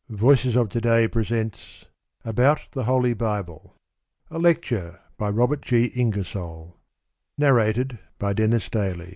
Voices of Today presents About the Holy Bible, a lecture by Robert G. Ingersoll, narrated by Dennis Daly.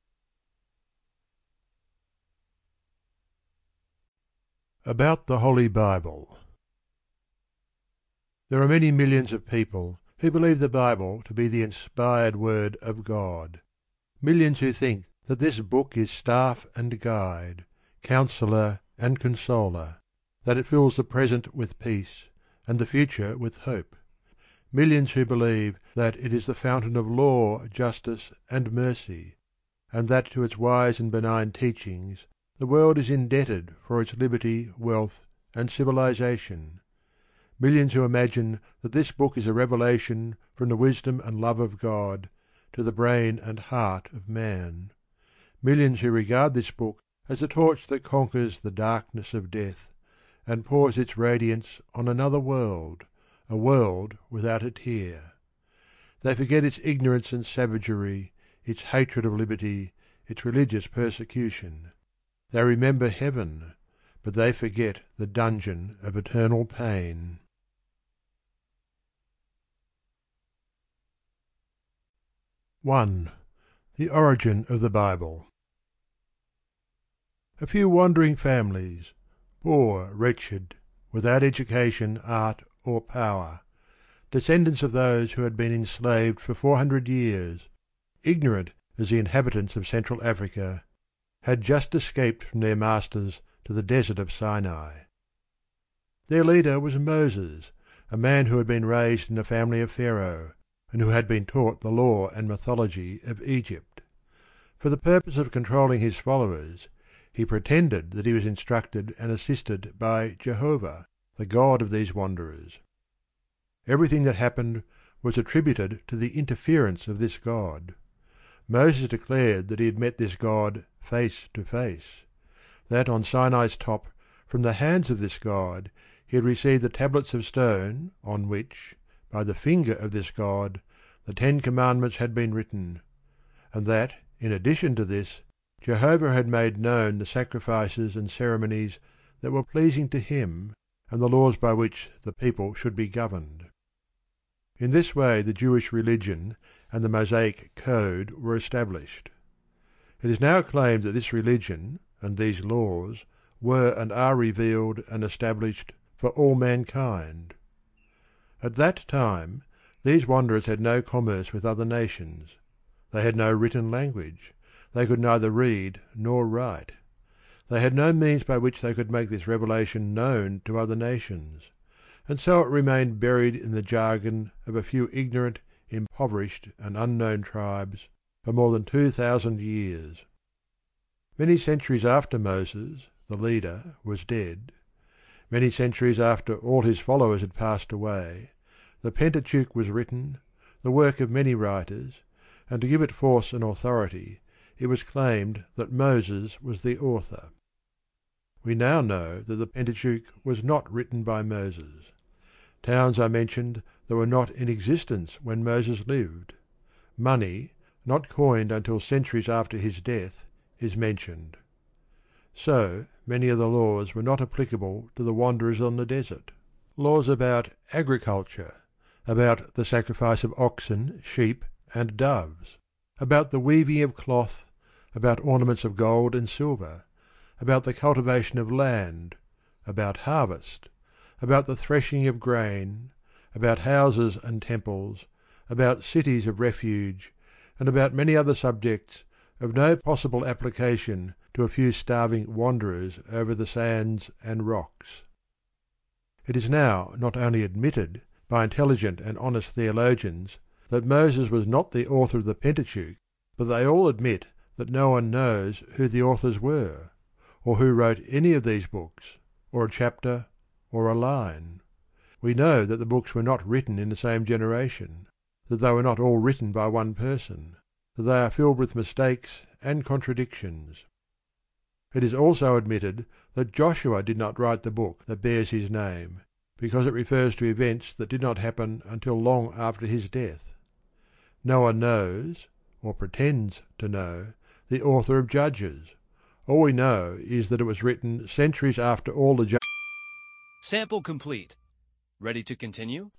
About the Holy Bible. There are many millions of people who believe the Bible to be the inspired word of God. Millions who think that this book is staff and guide, counsellor and consoler, that it fills the present with peace and the future with hope. Millions who believe that it is the fountain of law, justice, and mercy, and that to its wise and benign teachings the world is indebted for its liberty, wealth, and civilization. Millions who imagine that this book is a revelation from the wisdom and love of God to the brain and heart of man. Millions who regard this book as the torch that conquers the darkness of death and pours its radiance on another world, a world without a tear. They forget its ignorance and savagery, its hatred of liberty, its religious persecution. They remember heaven, but they forget the dungeon of eternal pain. (1) The Origin of the Bible. A few wandering families, poor, wretched, without education, art, or power, descendants of those who had been enslaved for 400 years, ignorant as the inhabitants of Central Africa, had just escaped from their masters to the desert of Sinai. Their leader was Moses, a man who had been raised in the family of Pharaoh, and who had been taught the law and mythology of Egypt. For the purpose of controlling his followers, he pretended that he was instructed and assisted by Jehovah, the God of these wanderers. Everything that happened was attributed to the interference of this God. Moses declared that he had met this God face to face, that on Sinai's top, from the hands of this God, he had received the tablets of stone on which, by the finger of this God, the 10 Commandments had been written, and that, in addition to this, Jehovah had made known the sacrifices and ceremonies that were pleasing to him, and the laws by which the people should be governed. In this way the Jewish religion and the Mosaic Code were established. It is now claimed that this religion and these laws were and are revealed and established for all mankind. At that time these wanderers had no commerce with other nations. They had no written language. They could neither read nor write. They had no means by which they could make this revelation known to other nations, and so it remained buried in the jargon of a few ignorant, impoverished, and unknown tribes for more than 2,000 years. Many centuries after Moses, the leader, was dead, many centuries after all his followers had passed away, the Pentateuch was written, the work of many writers, and to give it force and authority, it was claimed that Moses was the author. We now know that the Pentateuch was not written by Moses. Towns are mentioned that were not in existence when Moses lived. Money, not coined until centuries after his death, is mentioned. So many of the laws were not applicable to the wanderers on the desert. Laws about agriculture, about the sacrifice of oxen, sheep, and doves, about the weaving of cloth, about ornaments of gold and silver, about the cultivation of land, about harvest, about the threshing of grain, about houses and temples, about cities of refuge, and about many other subjects of no possible application to a few starving wanderers over the sands and rocks. It is now not only admitted by intelligent and honest theologians that Moses was not the author of the Pentateuch, but they all admit that no one knows who the authors were, or who wrote any of these books, or a chapter, or a line. We know that the books were not written in the same generation, that they were not all written by one person, that they are filled with mistakes and contradictions. It is also admitted that Joshua did not write the book that bears his name, because it refers to events that did not happen until long after his death. No one knows, or pretends to know, the author of Judges. All we know is that it was written centuries after all the Sample complete. Ready to continue?